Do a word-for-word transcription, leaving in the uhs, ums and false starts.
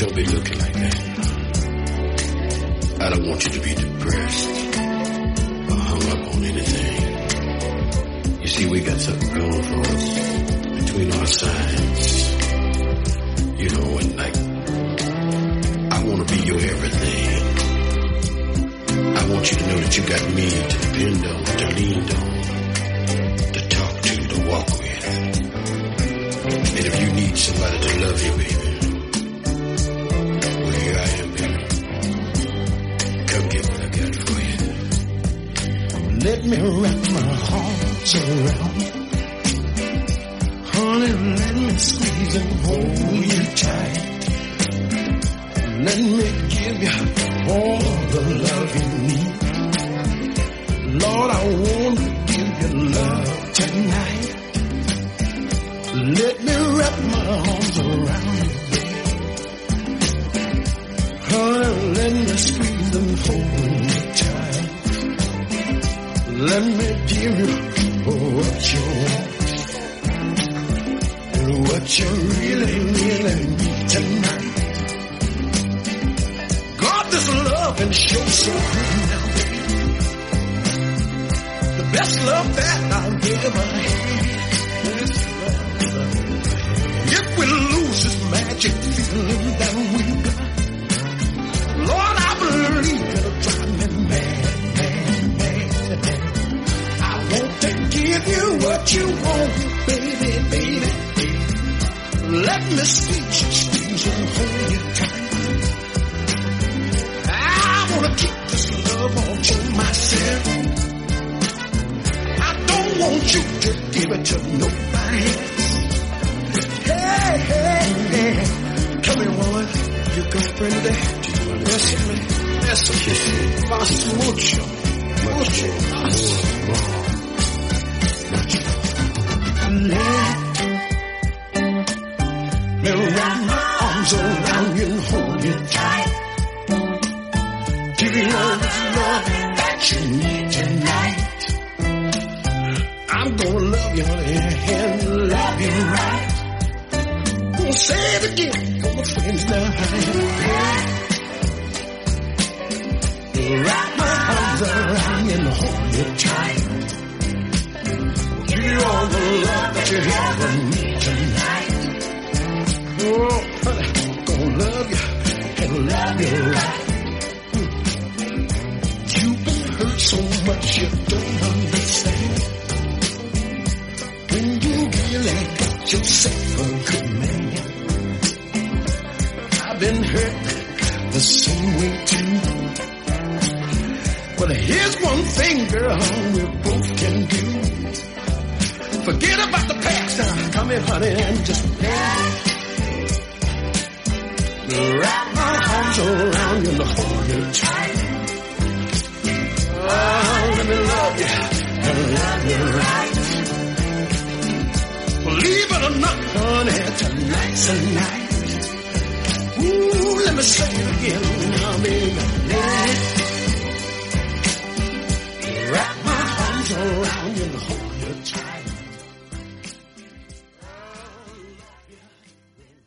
Don't be looking like that. I don't want you to be depressed or hung up on anything. You see, we got something going for us between our sides. You know, and like, I want to be your everything. I want you to know that you got me to depend on, to lean on, to talk to, to walk with. And if you need somebody to love you, baby, well, here I am, baby. Come get what I got for you. Let me wrap my arms around you. Honey, let me squeeze and hold you tight. Let me give you all the love you need. Lord, I want to give you love tonight. Let me wrap my arms around you, baby. Honey, let me squeeze and hold you tight. Let me give you what you want and what you really, really need tonight. God, this love and show so good now, baby. The best love that I've ever had. If we lose this magic feeling that we got, Lord, I believe it'll drive me mad, mad, mad. I want to give you what you want, baby, baby. Let me squeeze you, squeeze you, hold you tight. I want to keep this love all to myself. I don't want you to give it to nobody else. Hey, hey, hey. Come here, woman. Your girlfriend today? Yes, me. Yes, kiss me. Más mucho. Mucho. Más. Mucho. Let me wrap my arms around you and hold you tight. Give you all the love that you need tonight. I'm gonna love you, honey, and love you right. Gonna say it again for my friends now. Wrap my arms around you and hold you tight. Give you all the love that you ever need tonight. Oh, honey, I'm gonna love you and love you right. You've been hurt so much you don't understand. When you really got yourself a good man. I've been hurt the same way too. But here's one thing, girl, we both can do. Forget about the past now. Come here, honey, and just dance. Wrap my arms around you and hold you tight. Oh, let me love you and love you right. Believe it or not, honey, tonight's the night. Ooh, let me say it again. I mean,